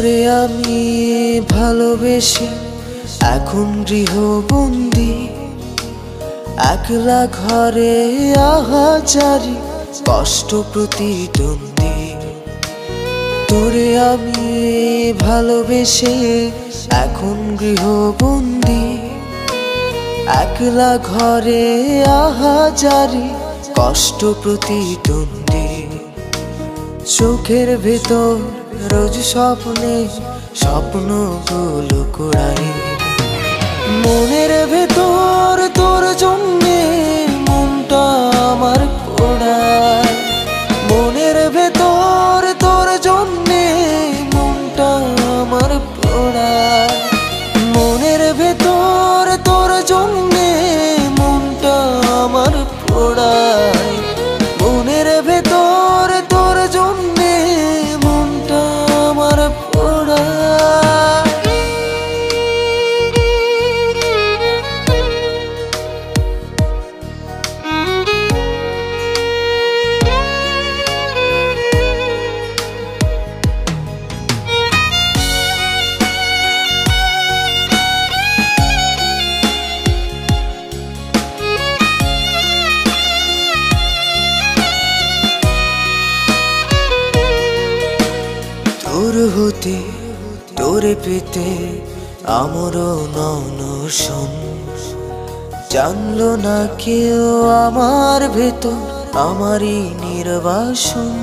তোরে আমি ভালোবেসে এখন গৃহবন্দী, একলা ঘরে আহাজারি কষ্ট প্রতিদ্বন্দ্বী। তোরে আমি ভালোবেসে এখন গৃহবন্দী, একলা ঘরে আহাজারি কষ্ট প্রতিদ্বন্দ্বী। চোখের ভেতর রোজ স্বপ্নে স্বপ্নগুলো কুড়াই, মনের ভেতর তোর জন্যে মনটা আমার পোড়ায়, মনের ভেতর তোর জন্যে মনটা আমার পোড়ায়, মনের ভেতর তোর জন্যে মনটা আমার পোড়ায়, মনের ভেতর তোর জন্যে মনটা আমার পোড়ায়। তোর হতে তোরে পেতে আমারও ননশন, জানলো না কেউ আমার ভেতর আমারই নির্বাসন।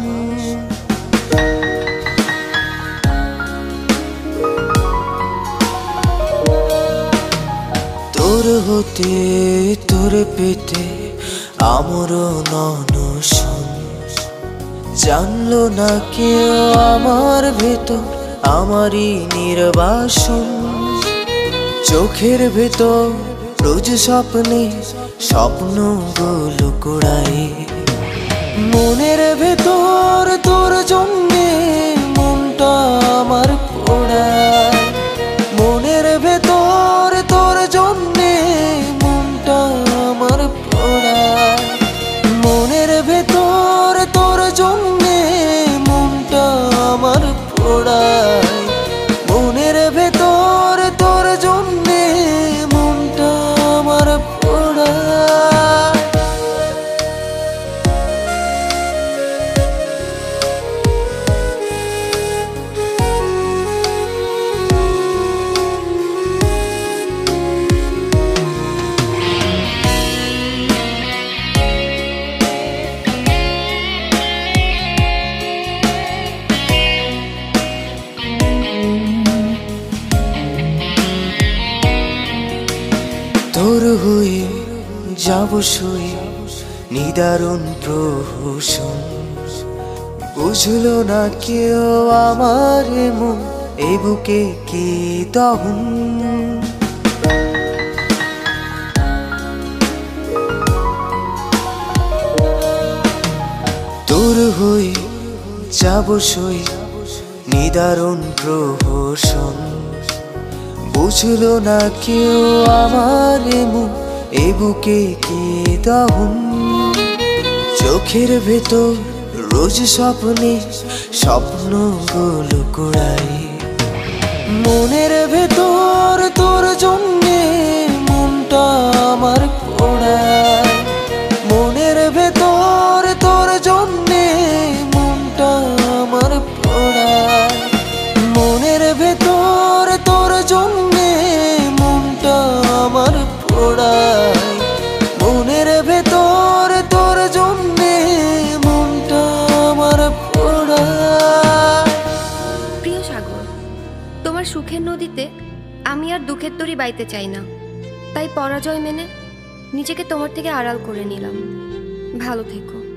তোর হতে তোরে পেতে আমারও ননশন, জানলো না কেউ আমার ভেতর আমারই নির্বাসন। চোখের ভেতর রোজ স্বপ্নে স্বপ্নগুলো কুড়াই, মনের ভেতর তোর জন্যে মনটা আমার পোড়ায়, মনের ভেতর তোর জন্যে মনটা আমার পোড়ায়, মনের ভেতর তোর জন্যে মনটা আমার পোড়ায়, মনের ভেতর তোর জন্যে মনটা আমার পোড়ায়। তোর হয়ে যাব শুয়ে নিদারুণ প্রহসন, বুঝলো না কেউ আমার মন এ বুকে কি দহন। তোর হয়ে যাব শুয়ে নিদারুণ প্রহসন, বুঝলো না কেউ আমার মন এ বুকে কি দহন। চোখের ভেতর রোজ স্বপ্নে স্বপ্নগুলো কুড়াই, মনের ভেতর তোর জন্যে মনটা আমার পোড়ায়, মনের ভেতর তোর জন্যে মনটা আমার পোড়ায়, মনের ভেতর তোর জন্যে মনটা আমার পোড়ায়, মনের ভেতর তোর জন্যে মনটা আমার পোড়ায়। প্রিয় সাগর, তোমার সুখের নদীতে আমি আর দুঃখের তরি বাইতে চাই না, তাই পরাজয় মেনে নিজেকে তোমার থেকে আড়াল করে নিলাম। ভালো থেকো।